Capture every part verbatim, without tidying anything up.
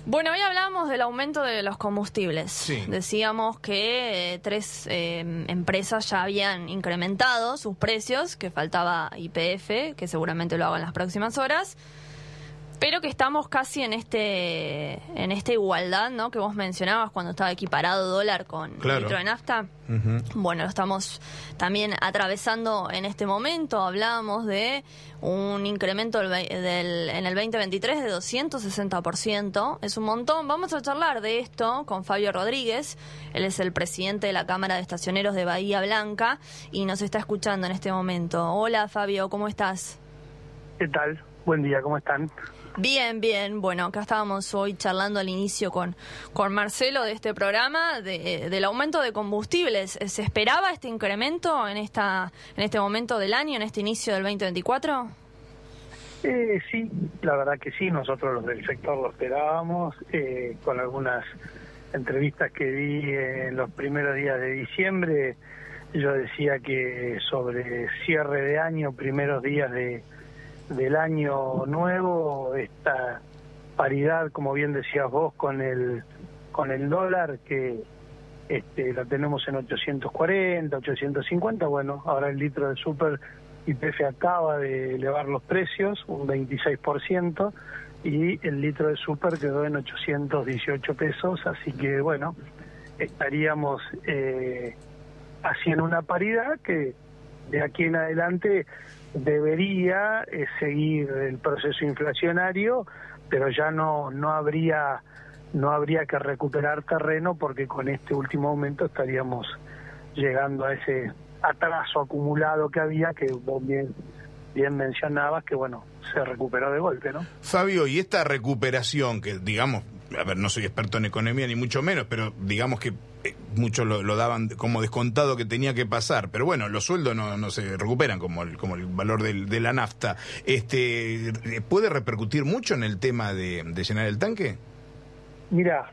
Bueno, hoy hablamos del aumento de los combustibles. Sí. Decíamos que eh, tres eh, empresas ya habían incrementado sus precios, que faltaba Y P F, que seguramente lo haga en las próximas horas, pero que estamos casi en este en esta igualdad, ¿no?, que vos mencionabas cuando estaba equiparado dólar con Claro. litro de nafta. Uh-huh. Bueno, lo estamos también atravesando en este momento. Hablábamos de un incremento del, del, en el veinte veintitrés de doscientos sesenta por ciento. Es un montón. Vamos a charlar de esto con Fabio Rodríguez. Él es el presidente de la Cámara de Estacioneros de Bahía Blanca y nos está escuchando en este momento. Hola, Fabio, ¿cómo estás? ¿Qué tal? Buen día, ¿cómo están? Bien, bien. Bueno, acá estábamos hoy charlando al inicio con, con Marcelo de este programa de, del aumento de combustibles. ¿Se esperaba este incremento en esta en este momento del año, en este inicio del veinte veinticuatro? Eh, sí, la verdad que sí, nosotros los del sector lo esperábamos, eh, con algunas entrevistas que di en los primeros días de diciembre. Yo decía que sobre cierre de año, primeros días de del año nuevo, esta paridad, como bien decías vos, con el con el dólar, que este la tenemos en ochocientos cuarenta, ochocientos cincuenta. Bueno, ahora el litro de super Y P F acaba de elevar los precios un veintiséis por ciento y el litro de super quedó en ochocientos dieciocho pesos, así que bueno, estaríamos eh, haciendo una paridad que de aquí en adelante debería eh, seguir el proceso inflacionario, pero ya no no habría no habría que recuperar terreno, porque con este último aumento estaríamos llegando a ese atraso acumulado que había, que vos bien bien mencionabas, que bueno, se recuperó de golpe, ¿no? Fabio, y esta recuperación que, digamos, a ver, no soy experto en economía ni mucho menos, pero digamos que eh, muchos lo, lo daban como descontado que tenía que pasar, pero bueno, los sueldos no, no se recuperan como el, como el valor del, de la nafta. Este, ¿puede repercutir mucho en el tema de, de llenar el tanque? Mira,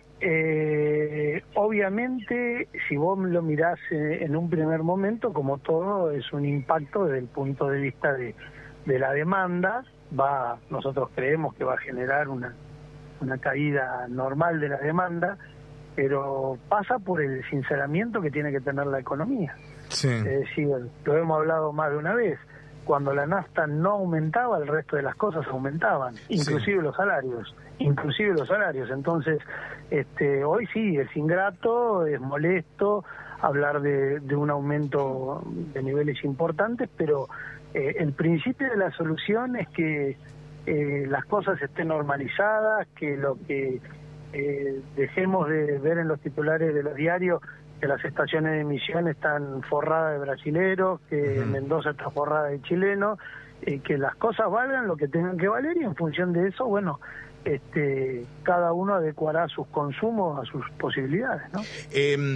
eh, obviamente, si vos lo mirás eh, en un primer momento, como todo, es un impacto desde el punto de vista de, de la demanda. Va, nosotros creemos que va a generar una, una caída normal de la demanda, pero pasa por el sinceramiento que tiene que tener la economía. Sí. Es decir, lo hemos hablado más de una vez, cuando la nafta no aumentaba, el resto de las cosas aumentaban, inclusive sí. los salarios, inclusive los salarios. Entonces, este, hoy sí, es ingrato, es molesto hablar de, de un aumento de niveles importantes, pero eh, el principio de la solución es que eh, las cosas estén normalizadas, que lo que eh, dejemos de ver en los titulares de los diarios que las estaciones de emisión están forradas de brasileros, que uh-huh. Mendoza está forrada de chilenos, eh, que las cosas valgan lo que tengan que valer, y en función de eso, bueno, este, cada uno adecuará sus consumos a sus posibilidades, ¿no? Eh,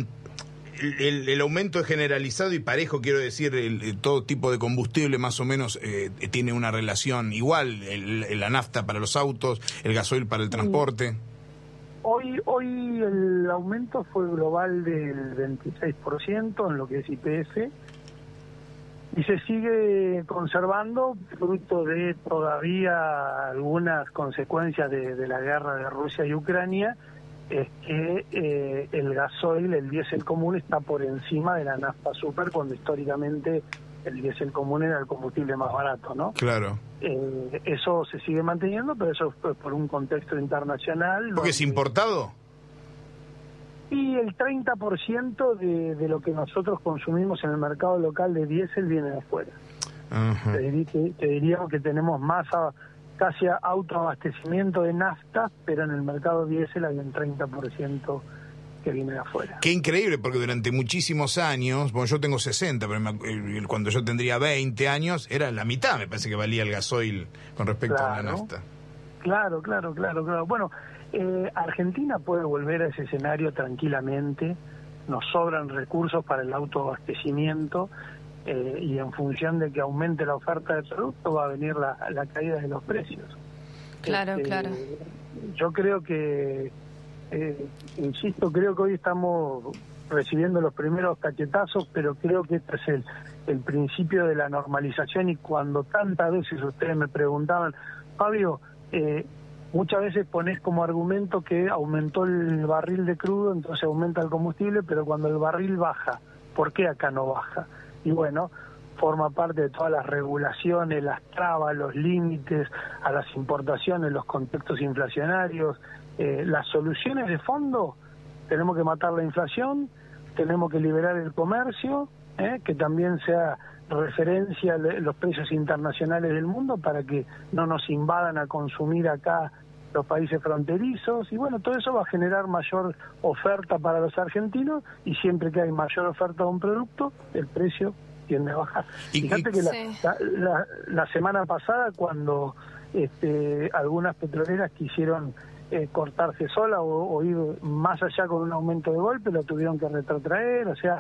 el, el aumento es generalizado y parejo, quiero decir, el, el, todo tipo de combustible más o menos eh, tiene una relación igual, el, el, la nafta para los autos, el gasoil para el transporte. Sí. Hoy hoy el aumento fue global del veintiséis por ciento en lo que es Y P F, y se sigue conservando fruto de todavía algunas consecuencias de, de la guerra de Rusia y Ucrania, es que eh, el gasoil, el diésel común, está por encima de la nafta super, cuando históricamente el diésel común era el combustible más barato, ¿no? Claro. Eh, eso se sigue manteniendo, pero eso fue por un contexto internacional. ¿Porque es importado? Y el treinta por ciento de, de lo que nosotros consumimos en el mercado local de diésel viene de afuera. Uh-huh. Te, diría, te, te diríamos que tenemos más a, casi autoabastecimiento de nafta, pero en el mercado diésel hay un treinta por ciento que viene de afuera. Qué increíble, porque durante muchísimos años, bueno, yo tengo sesenta, pero me, cuando yo tendría veinte años, era la mitad, me parece que valía el gasoil con respecto claro, a la nafta. Claro, claro, claro, claro. Bueno, eh, Argentina puede volver a ese escenario tranquilamente, nos sobran recursos para el autoabastecimiento, eh, y en función de que aumente la oferta de producto va a venir la, la caída de los precios. Claro, este, claro. Yo creo que Eh, insisto, creo que hoy estamos recibiendo los primeros cachetazos, pero creo que este es el, el principio de la normalización. Y cuando tantas veces ustedes me preguntaban, Fabio, eh, muchas veces pones como argumento que aumentó el barril de crudo, entonces aumenta el combustible, pero cuando el barril baja, ¿por qué acá no baja? Y bueno, forma parte de todas las regulaciones, las trabas, los límites a las importaciones, los contextos inflacionarios. Eh, las soluciones de fondo, tenemos que matar la inflación, tenemos que liberar el comercio, eh, que también sea referencia a los precios internacionales del mundo para que no nos invadan a consumir acá los países fronterizos, y bueno, todo eso va a generar mayor oferta para los argentinos, y siempre que hay mayor oferta de un producto, el precio tiende a bajar. Y, Fíjate y, que la, sí. la, la, la semana pasada, cuando este, algunas petroleras quisieron eh, cortarse sola o, o ir más allá con un aumento de golpe, lo tuvieron que retrotraer, o sea,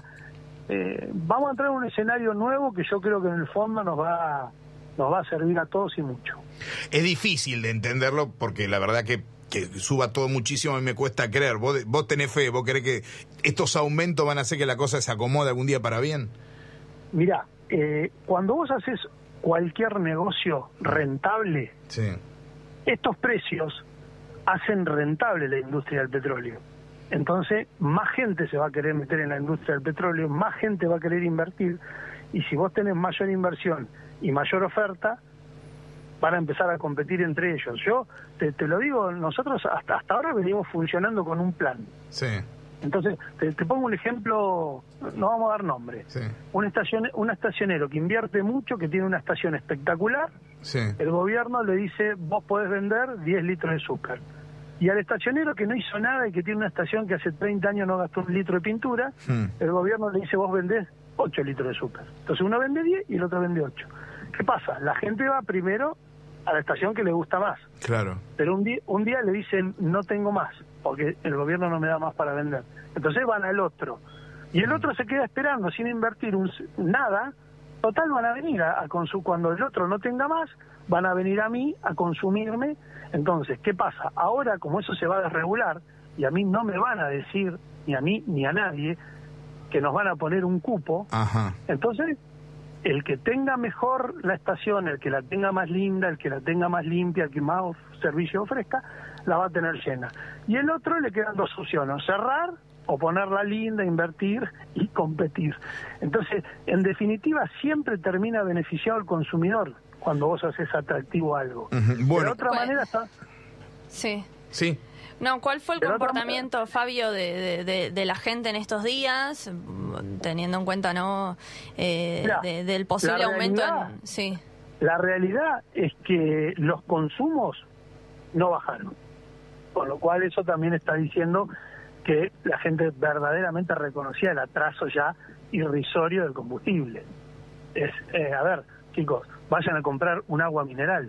eh, vamos a entrar en un escenario nuevo que yo creo que en el fondo nos va, nos va a servir a todos y mucho. Es difícil de entenderlo porque la verdad que que suba todo muchísimo, a mí me cuesta creer. Vos, vos tenés fe, vos creés que estos aumentos van a hacer que la cosa se acomode algún día para bien. Mirá, eh, cuando vos haces cualquier negocio rentable, sí. estos precios hacen rentable la industria del petróleo. Entonces, más gente se va a querer meter en la industria del petróleo, más gente va a querer invertir, y si vos tenés mayor inversión y mayor oferta, van a empezar a competir entre ellos. Yo te, te lo digo, nosotros hasta, hasta ahora venimos funcionando con un plan. Sí. Entonces, te, te pongo un ejemplo, no vamos a dar nombre. Sí. Un, estacion, un estacionero que invierte mucho, que tiene una estación espectacular, Sí. el gobierno le dice, vos podés vender diez litros de azúcar. Y al estacionero que no hizo nada y que tiene una estación que hace treinta años no gastó un litro de pintura, Hmm. el gobierno le dice, vos vendés ocho litros de azúcar. Entonces uno vende diez y el otro vende ocho. ¿Qué pasa? La gente va primero a la estación que le gusta más. Claro. Pero un día, un día le dicen, no tengo más, porque el gobierno no me da más para vender. Entonces van al otro. Y el otro se queda esperando sin invertir un, nada. Total, van a venir a, a consumir. Cuando el otro no tenga más, van a venir a mí a consumirme. Entonces, ¿qué pasa? Ahora, como eso se va a desregular, y a mí no me van a decir, ni a mí ni a nadie, que nos van a poner un cupo, Ajá. entonces el que tenga mejor la estación, el que la tenga más linda, el que la tenga más limpia, el que más servicio ofrezca, la va a tener llena. Y el otro le quedan dos opciones, cerrar o ponerla linda, invertir y competir. Entonces, en definitiva, siempre termina beneficiado el consumidor cuando vos haces atractivo algo. Uh-huh. Bueno. De otra Bueno. manera está... Sí. Sí. No, ¿cuál fue el De otra comportamiento, Fabio, de, de, de, de la gente en estos días, teniendo en cuenta no eh, Mirá, de, del posible la aumento? realidad- En, sí. La realidad es que los consumos no bajaron, con lo cual eso también está diciendo que la gente verdaderamente reconocía el atraso ya irrisorio del combustible. Es, eh, a ver, chicos, vayan a comprar un agua mineral.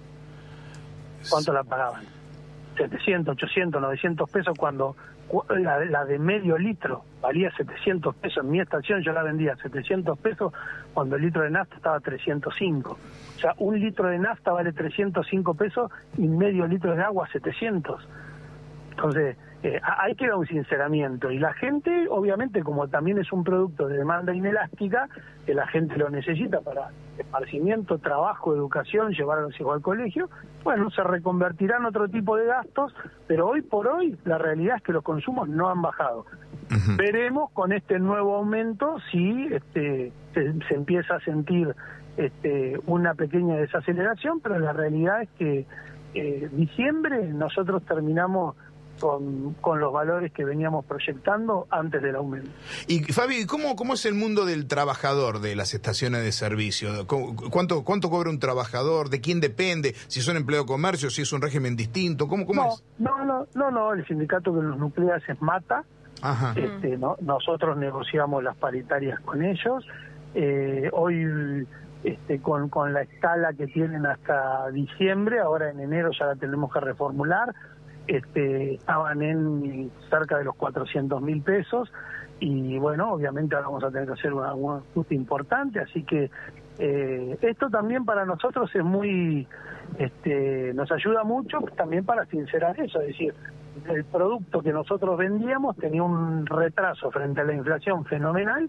¿Cuánto la pagaban? setecientos, ochocientos, novecientos pesos cuando cu- la, la de medio litro valía setecientos pesos. En mi estación yo la vendía a setecientos pesos cuando el litro de nafta estaba a trescientos cinco. O sea, un litro de nafta vale trescientos cinco pesos y medio litro de agua setecientos. Entonces, eh, hay que dar un sinceramiento. Y la gente, obviamente, como también es un producto de demanda inelástica, que la gente lo necesita para esparcimiento, trabajo, educación, llevar a los hijos al colegio, bueno, se reconvertirá en otro tipo de gastos, pero hoy por hoy la realidad es que los consumos no han bajado. Uh-huh. Veremos con este nuevo aumento si este, se, se empieza a sentir este, una pequeña desaceleración, pero la realidad es que eh, diciembre nosotros terminamos con, con los valores que veníamos proyectando antes del aumento. Y Fabi, ¿cómo, ¿cómo es el mundo del trabajador de las estaciones de servicio? ¿Cómo- ¿Cuánto, cuánto cobra un trabajador? ¿De quién depende? ¿Si son empleo de comercio? ¿Si es un régimen distinto? ¿Cómo, cómo No, es? no, no, no, no, el sindicato que los nucleas es MATA. Ajá. Este, ¿no? Nosotros negociamos las paritarias con ellos. Eh, hoy, este, con, con la escala que tienen hasta diciembre, ahora en enero ya la tenemos que reformular, este, estaban en cerca de los cuatrocientos mil pesos y bueno, obviamente ahora vamos a tener que hacer una- un ajuste importante, así que eh, esto también para nosotros es muy, este, nos ayuda mucho también para sincerar eso, es decir, el producto que nosotros vendíamos tenía un retraso frente a la inflación fenomenal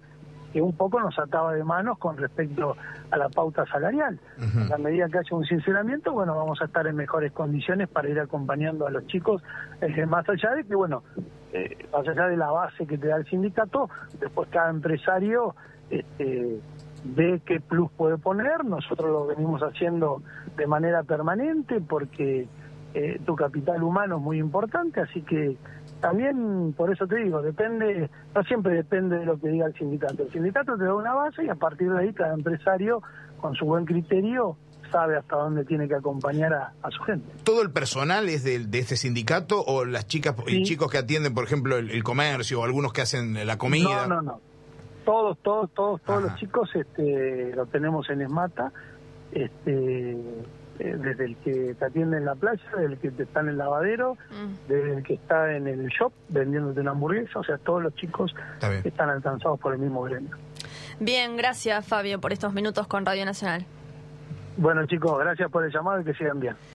que un poco nos ataba de manos con respecto a la pauta salarial. Uh-huh. A la medida que haya un sinceramiento, bueno, vamos a estar en mejores condiciones para ir acompañando a los chicos, eh, más allá de que, bueno, eh, más allá de la base que te da el sindicato, después cada empresario este, ve qué plus puede poner. Nosotros lo venimos haciendo de manera permanente porque eh, tu capital humano es muy importante, así que también, por eso te digo, depende, no siempre depende de lo que diga el sindicato. El sindicato te da una base y a partir de ahí cada empresario, con su buen criterio, sabe hasta dónde tiene que acompañar a, a su gente. ¿Todo el personal es de, de este sindicato o las chicas y sí. chicos que atienden, por ejemplo, el, el comercio o algunos que hacen la comida? No, no, no. Todos, todos, todos, todos Ajá. los chicos este, los tenemos en ESMATA, este... desde el que te atiende en la playa, desde el que te está en el lavadero, mm. desde el que está en el shop vendiéndote una hamburguesa, o sea, todos los chicos están alcanzados por el mismo gremio. Bien, gracias Fabio por estos minutos con Radio Nacional. Bueno chicos, gracias por el llamado y que sigan bien.